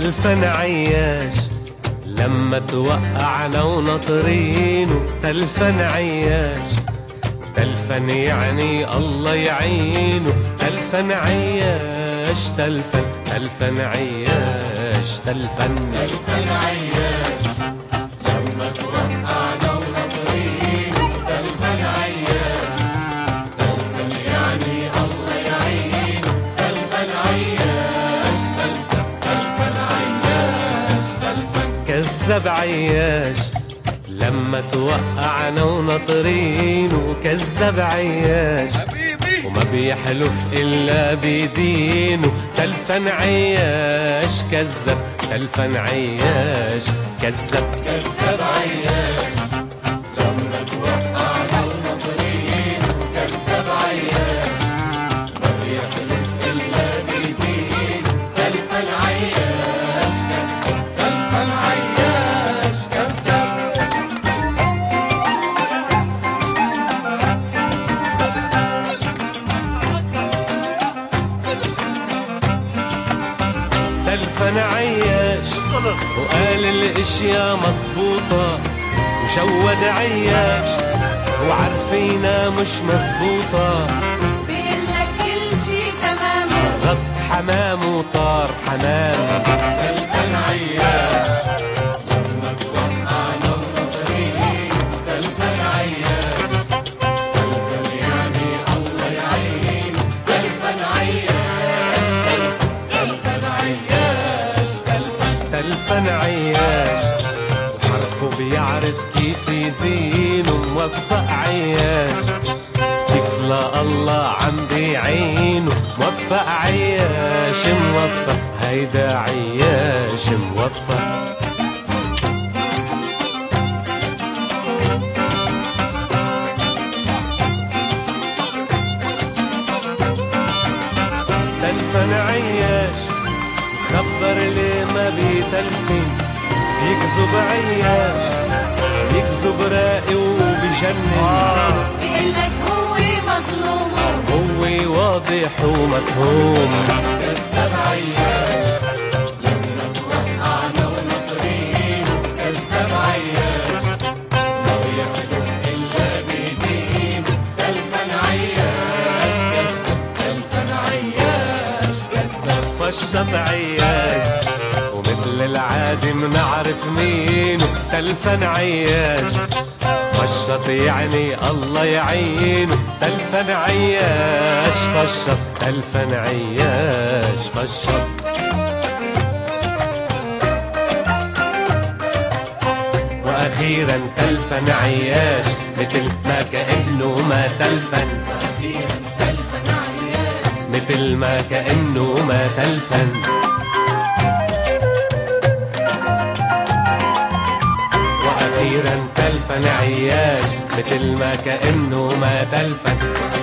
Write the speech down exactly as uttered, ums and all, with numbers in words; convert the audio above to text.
تلفن عياش لما توقعنا وناطرينه. تلفن عياش تلفن يعني الله يعينه. تلفن عياش تلفن تلفن عياش تلفن تلفن عياش لما توقعنا وناطرينه. تلفن عياش تلفن يعني الله يعينه. تلفن عياش تلفن تلفن عياش تلفن. كذب عياش لما توقعنا وناطرينه. كذب عياش وما بيحلف إلا بدينه. تلفن عياش كذب تلفن عياش كذب. كذب عياش لما توقعنا وناطرينه. كذب عياش ما بيحلف إلا بدينه. تلفن عياش كذب تلفن عياش كذب. تلفن عياش وقال الاشياء مظبوطة. وشود عياش وعارفينها مش مظبوطة. بيقلك كل شي تمام غط حمام وطار حمام. تلفن عياش لما توقعنا وناطرينه. تلفن عياش تلفن يعني الله يعينه. تلفن عياش تلفن تلفن عياش تلفن. تلفن عياش وحرفه بيعرف كيف يزينه. موفق عياش كيف لا الله عم بيعينه. موفق عياش موفق هيدا عياش موفق. تلفن عياش خبر ليه ما بيتلفن. بيكذب عياش بيكذب راقي وبجنن. بيقلك هو مظلوم هو واضح ومفهوم. كذب عياش لما توقعنا وناطرينه. كذب عياش ما بيحلف إلا بدينه. تلفن عياش كذب تلفن عياش كذب. فشط عياش ومثل العادي منعرف مينه. تلفن عياش فشط يعني الله يعينه. تلفن عياش فشط تلفن عياش فشط. واخيرا تلفن عياش مثل ما كأنه ما تلفن. أخيرا تلفن عياش مثل ما كأنه ما تلفن. وأخيرا تلفن عياش مثل ما كأنه ما تلفن.